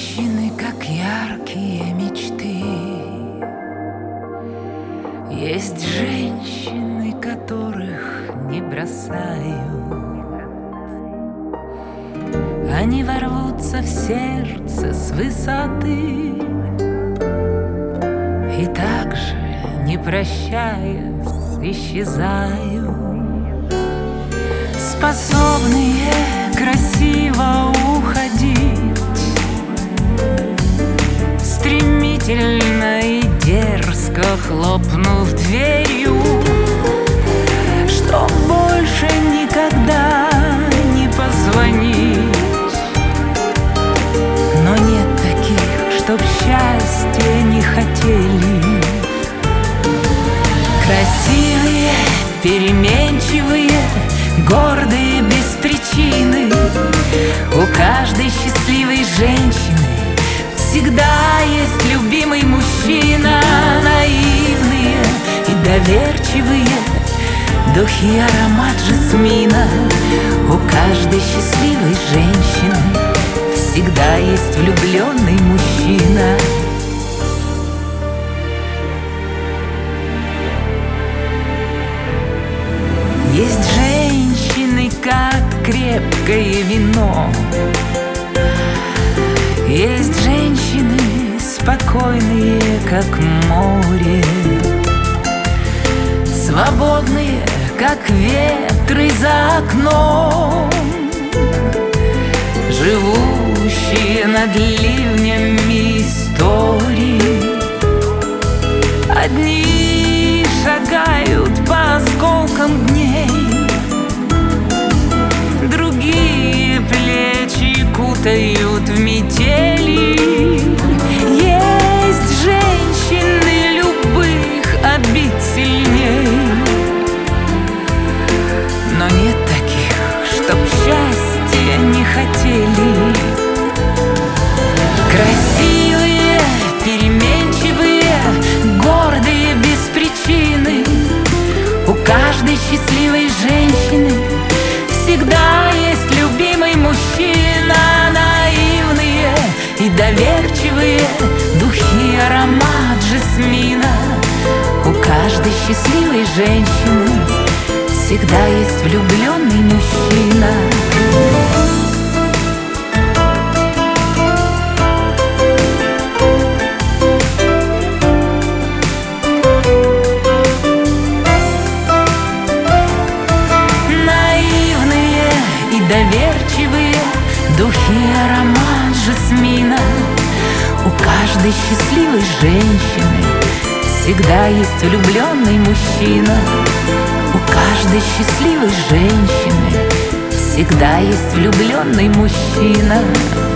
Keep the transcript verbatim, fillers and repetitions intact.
женщины, как яркие мечты. Есть женщины, которых не бросают. Они ворвутся в сердце с высоты и также, не прощаясь, исчезают. Способные красиво уходить, стремительно и дерзко хлопнув дверью, что больше никогда не позвонить. Но нет таких, чтоб счастья не хотели. Красивые, переменчивые, гордые без причины. У каждой счастливой женщины всегда есть любимый мужчина. Наивные и доверчивые, духи и аромат жасмина. У каждой счастливой женщины всегда есть влюбленный мужчина. Есть женщины, как крепкое вино. Есть женщины, спокойные, как море, свободные, как ветры за окном, живущие над ливнями истории. Одни шагают по осколкам дней, другие плечи кутают в метели. Есть женщины любых обид сильней, но нет таких, чтоб счастья не хотели. Красивые, переменчивые, гордые без причины. У каждой счастливой женщины всегда есть любимый мужчина. Наивные и доверчивые, духи и аромат жасмина. У каждой счастливой женщины всегда есть влюбленный мужчина. Доверчивые, духи и аромат жасмина. У каждой счастливой женщины всегда есть влюбленный мужчина. У каждой счастливой женщины всегда есть влюбленный мужчина.